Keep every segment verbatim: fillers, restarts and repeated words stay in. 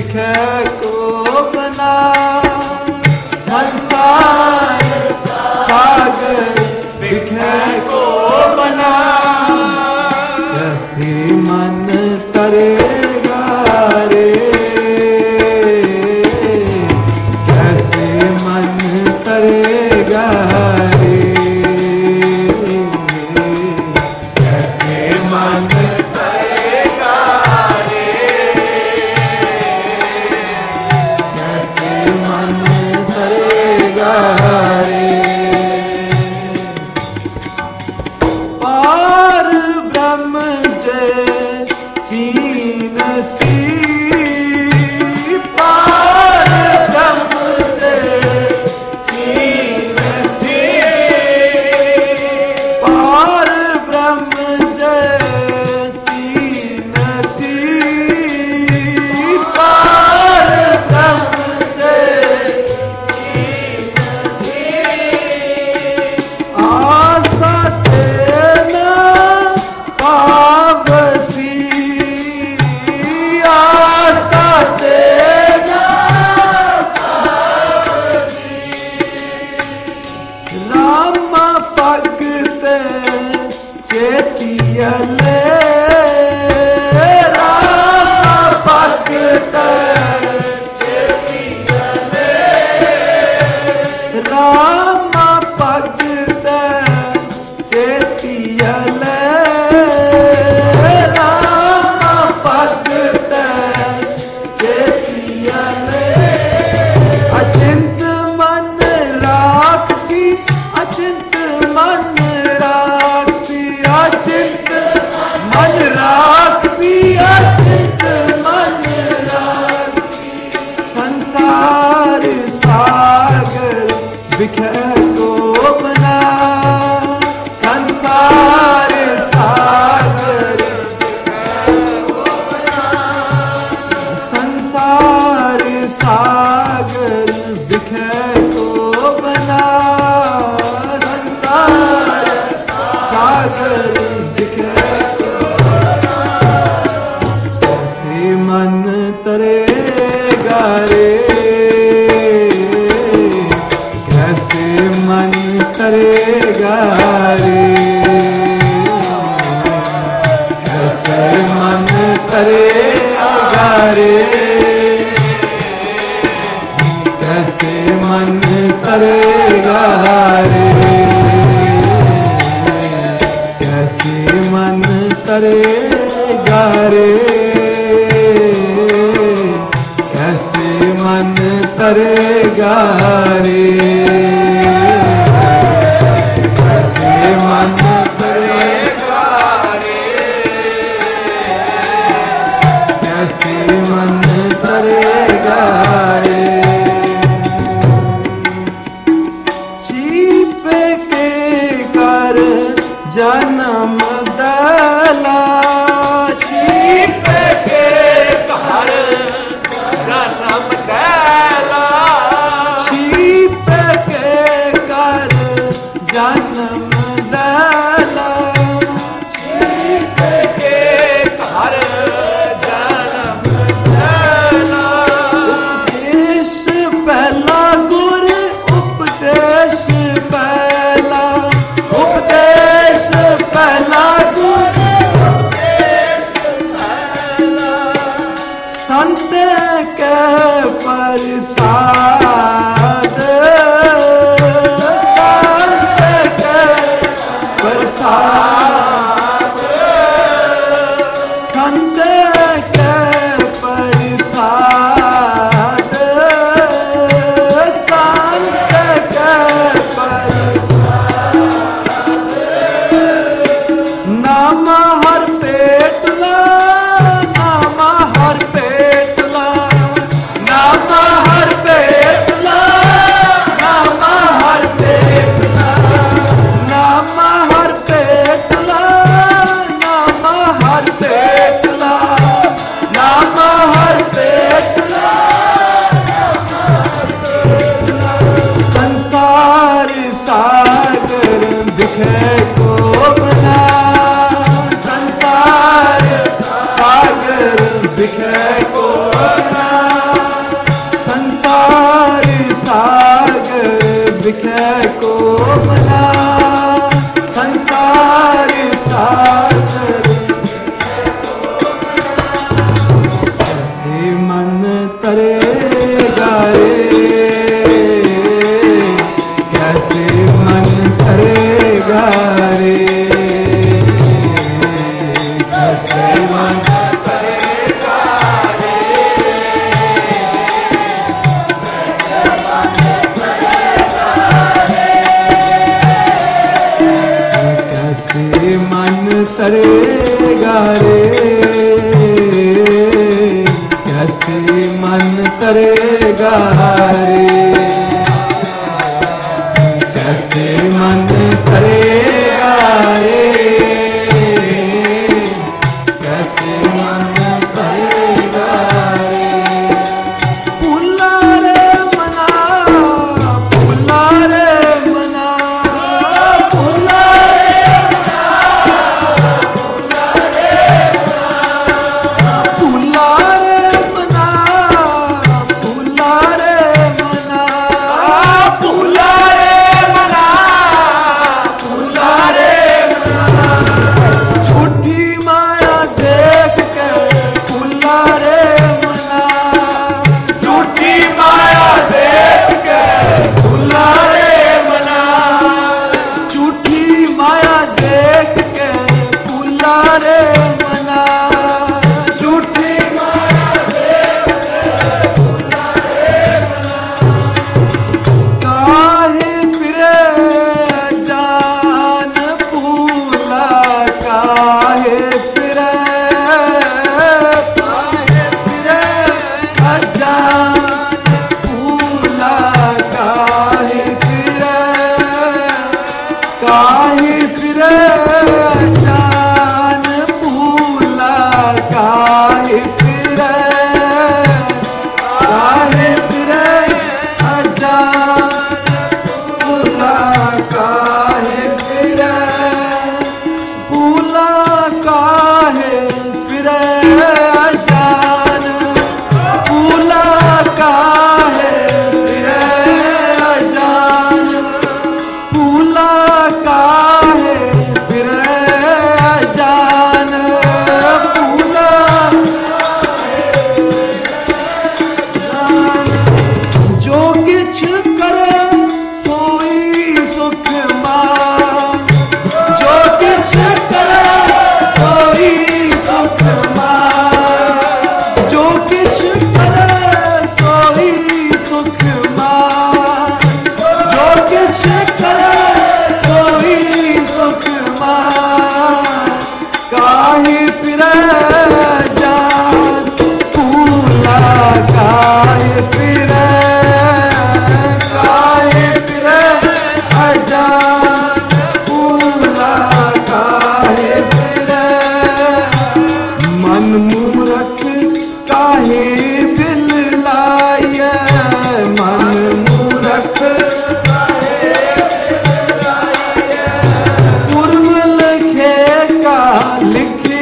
बिखे को बना, संसार सागर बिखे को बना। कैसे मन तरेगा रे, कैसे मन तरेगा रे, कैसे मन तरेगा रे, कैसे मन तरेगा रे। पार ब्रह्म जय चीन सी, पार ब्रह्म जय चीन सी, पार ब्रह्म जय चीन सी, पार ब्रह्म जय चीन सी। आशा तेना पावसी, आशा तेना पावसी, राम भगत चेतियले, राम भगत चेतियले, राम भगत चेतियले, राम भगत चेतियले। अचिंत मन राक्षसी, अचिंत मन राक्षसी, अचिंत मन राक्षसी, अचिंत मन राक्षसी। संसार सागर बिखे को बना, संसार सागर संसार सागर बिखे को बना, संसार सागर बिखे को बना। कैसे मन तरेगा रे, कैसे मन तरेगा रे, कैसे मन तरेगा रे, कैसे मन तरेगा रे, कैसे मन तरेगा रे, कैसे मन तरेगा रे, कैसे मन तरेगा रे, कैसे मन तरेगा रे। चीप के कर जन्म दला, चीप के कर जन्म दला, चीप के कर जन्म दला, चीप के कर जन्म दला। उपदेश पहला गुर उपदेश पहला, उपदेश पहला गुर उपदेश पहला। संत के प्रसाद, संत के प्रसाद, संत के प्रसाद, संत के प्रसाद। नाम हर पेटला, नाम हर पेटला, नाम हर पेटला, नाम हर पेटला, नाम हर पेटला, नाम हर पेटला, नाम हर पेटला। संसार सागर बिखे को बना, संसार सागर बिखे को बना। दिखे को बना संसार सागर कैसे मन तरेगा रे कैसे मन तरेगा रे कैसे मन तरेगा रे कैसे मन तरेगा रे कैसे मन तरेगा रे कैसे मन तरेगा रे फूला रे मना फूला रे मना फूला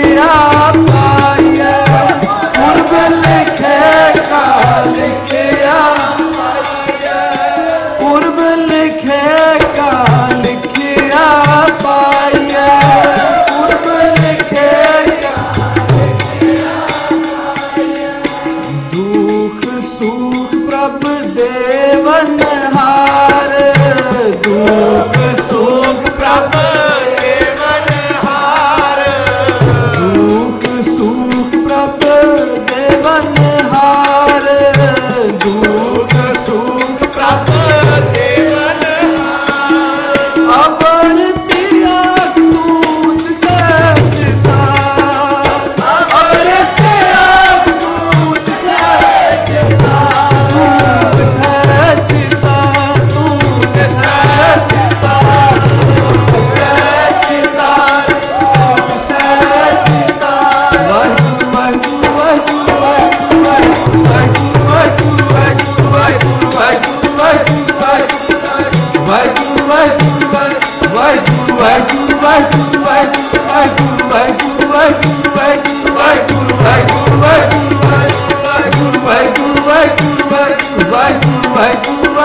लिखे का लिखे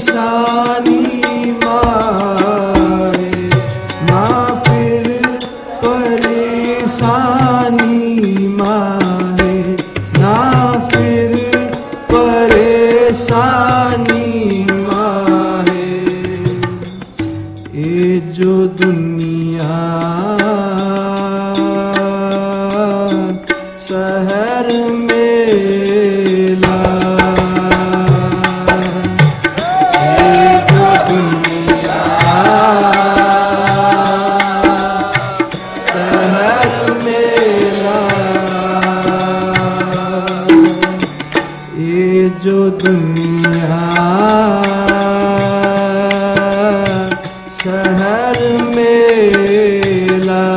परेशानी माहे, ना फिर परेशानी माहे, ना फिर परेशानी माहे। ये जो दुनिया शहर मेला, ये जो दुनिया शहर मेला, ये जो दुनिया शहर मेला,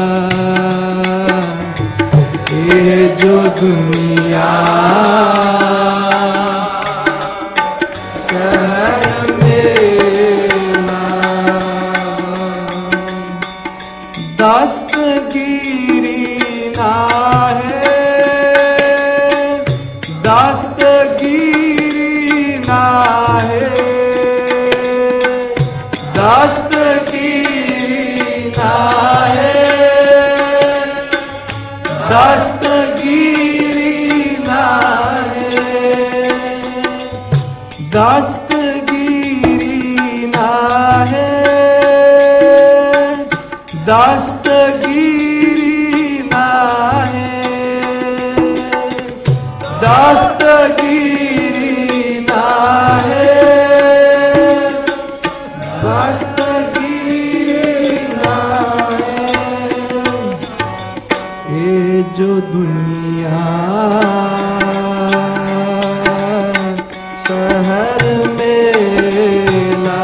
ये जो दुनिया शहर मेला। दस्तगीरी ना है, दस्तगीरी ना है, दस्तगीरी ना है, दस्तगीरी ना है, दस्तगीरी ना है, दस्तगीरी ना है, दस्तगीरी ना है, दस्तगीरी ना है। ये जो दुनिया शहर मेला,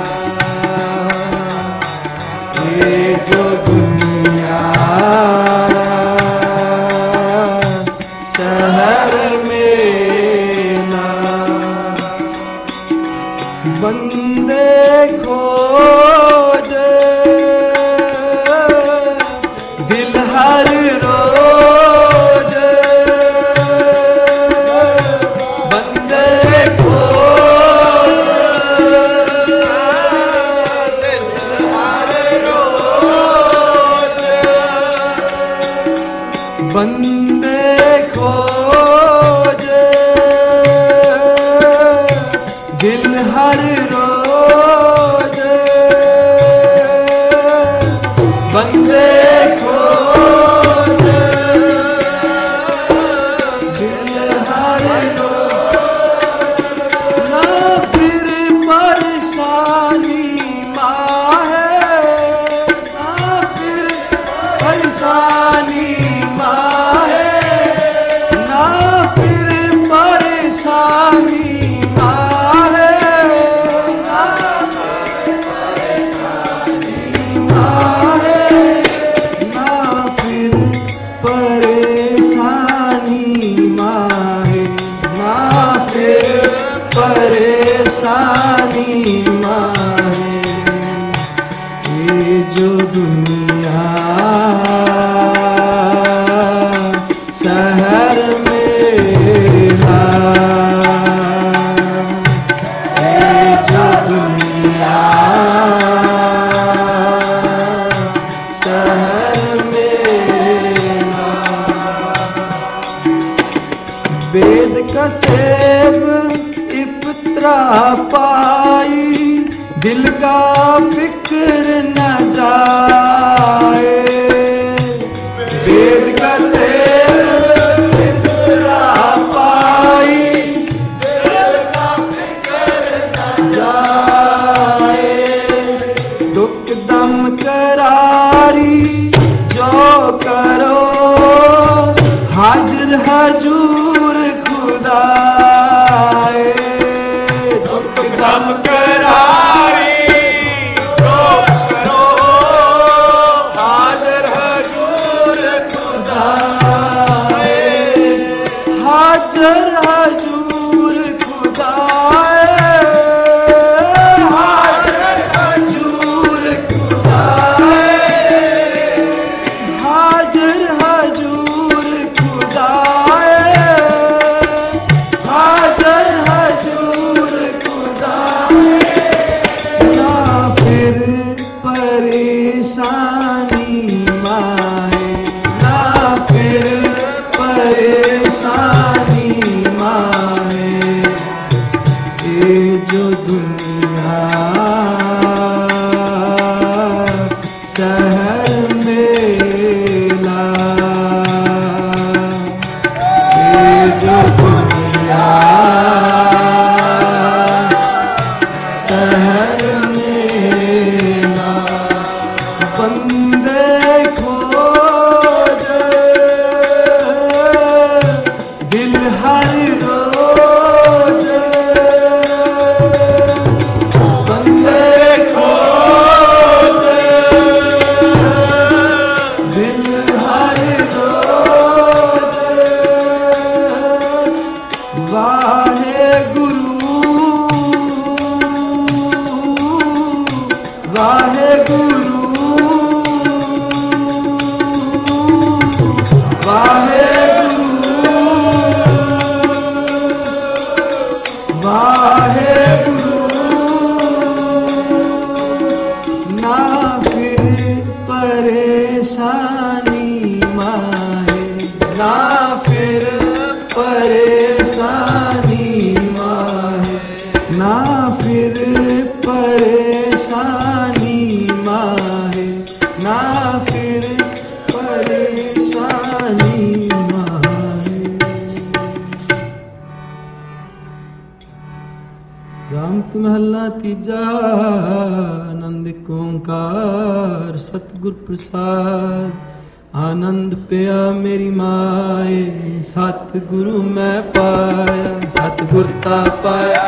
ये जो दुनिया शहर मेला। बंदे खोजे दिल हर रोज, बंदे खोजे दिल हर रोज, बंदे खोजे दिल हर रोज, बंदे खोजे दिल हर रोज। ना फिर परेशानी माहे, ना फिर परेशानी माहे, ना फिर परेशानी माहे, ना फिर परेशानी माहे, ना फिर परेशानी माहे। ये जो दुनिया शहर मेला, ये जो दुनिया शहर मेला। वेद का सेब इफ्तरा पाई, दिल का फिक्र न जाए, वेद का सेब इफ्तरा पाई, दिल का फिक्र न जाए। दुख दम करारी जो करो, हाजिर हजूर खुदाए। दुख दम करारी जो करो, ਵਾਹਿਗੁਰੂ ਵਾਹਿਗੁਰੂ ਵਾਹਿਗੁਰੂ ਵਾਹਿਗੁਰੂ ਨਾ ਫਿਰ ਪਰੇਸ਼ਾਨੀ ਮਾਹੇ ਨਾ ਫਿਰ ਪਰੇਸ਼ਾਨੀ ਮਾਹੇ ਨਾ ਫਿਰ ਪਰੇਸ਼ਾਨੀ ਮਾਹੇ ਨਾ ਫਿਰ ਪਰੇਸ਼ਾਨੀ ਮਾਹੇ। ਰਾਮਤ ਮਹੱਲਾ ਤੀਜਾ। ਆਨੰਦ ਓੰਕਾਰ ਸਤਿਗੁਰ ਪ੍ਰਸਾਦ। ਆਨੰਦ ਪਿਆ ਮੇਰੀ ਮਾਏ ਸਤਿਗੁਰੂ ਮੈਂ ਪਾਇਆ ਸਤਿਗੁਰ ਤਾ ਪਾਇਆ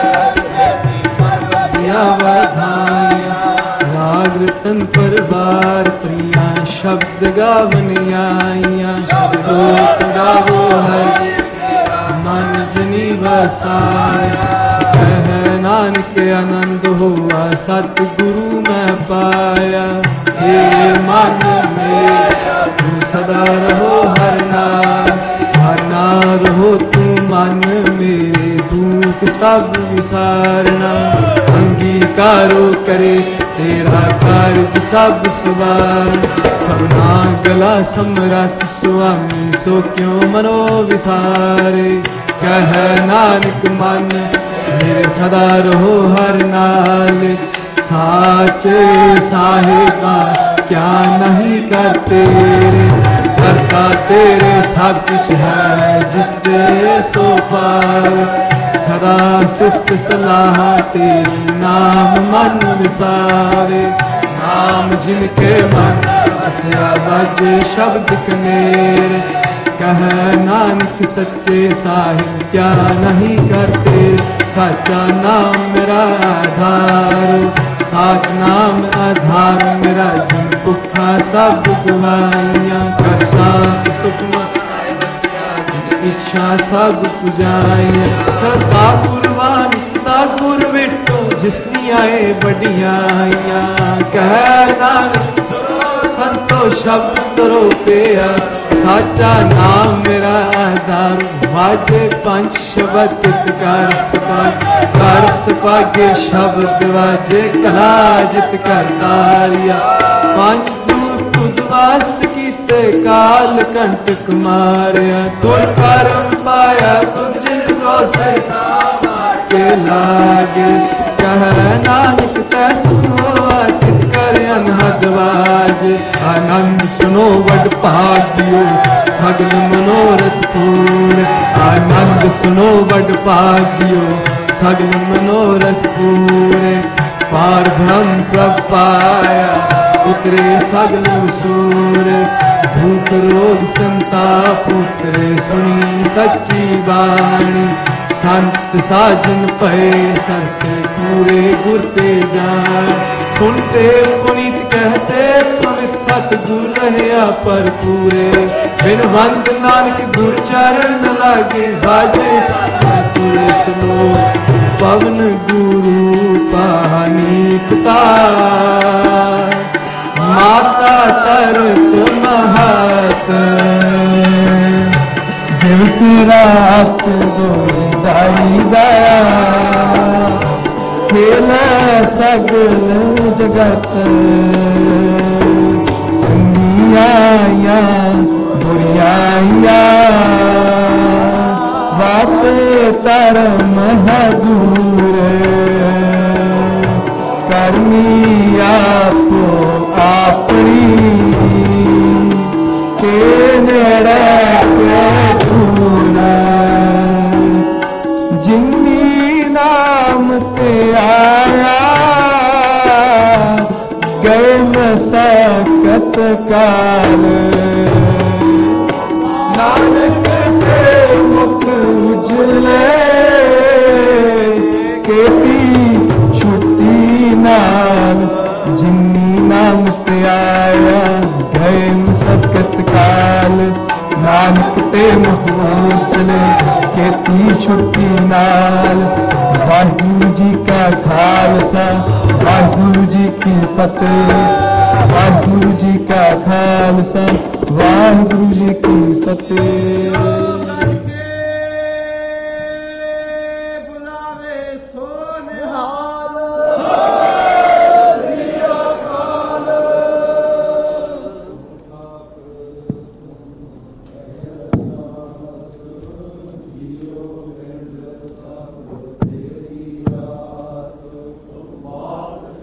ਸਤਿਆ ਵਧਾਇਆ ਰਾਗ ਰਤਨ ਪਰਵਾਰ ਪ੍ਰਿਆ ਸ਼ਬਦ ਗਾਵਨ ਆਈਆਂ ਸ਼ਬਦੋ ਗਾਵੋ ਹੈ ਮਨ ਜਨੀ ਵਸਾਇਆ ਕਹਿ ਨਾਨਕ ਆਨੰਦ ਹੋਆ ਸਤਿਗੁਰੂ ਮੈਂ ਪਾਇਆ हे मन में तू सदा रहो हर नाम हर नाम रहो तू मन मेरे दुख सब विसारना अंगीकारो करे तेरा कार्य सब सवार सबना गला समरथ स्वामी सो क्यों मनो विसारे कह नानक मन मेरे सदा रहो हर नाल साच साहिबा क्या नहीं कर तेरे करता तेरे सब कुछ है जिस दे सो पार सदा सुख सलाह तेरे नाम मन विसारे नाम जिनके मन असरा बाजे शब्द कनेर कह नानक सच्चे साहिब क्या नहीं करते सच्चा नाम मेरा आधार साच नाम आधार मेरा जन भुखा सब गुवाइया कर शांत सुखमा इच्छा सब पुजाइया सदा गुरवान ता गुर विटो जिसनी आए बढ़ियाइया कह नानक संतो शब्द करो पिया साचा नाम मेरा आधार वाजे पंच शब्द कर सपा कर सपागे शब्द वाजे कला जित कर तारिया पंच दूत उद्वास कीते काल कंटक मारिया तुर करम पाया तुझ जिन को से के लागे कह नानक तैस चित कर अनहद वाज आनंद सुनो वड भाग्यो सगल मनोरथ पूर्ण आनंद सुनो वड भाग्यो सगल मनोरथ पूर्ण पार ब्रह्म प्रभ पाया उतरे सगल सूर भूत रोग संताप उतरे सुनी सच्ची बाणी संत साजन पए सरसे पूरे गुर ते जान सुनते पुनीत कहते पवित सतगुर रहया पर पूरे बिन वंद नानक गुर चरण न लागे बाजे पूरे सुनो पवन गुरु पानी पिता माता तरत महत दिवस रात दो दाई दया खेल सगल जगत चंगियाया बुरियाया वाचे तरम है दूर करनी आपो अपनी के नेड़े के दूर जिन्नी नाम ते आया गए मसकत काल नानक ते मुख उजले केती छुट्टी नाल जिन्नी नाम ते आया गए मसकत काल नानक ते मुख उजले केती छुट्टी नाल। वाहिगुरु जी का खालसा वाहिगुरु जी की फतेह। वाहिगुरु जी का खालसा वाहिगुरु जी की फतेह।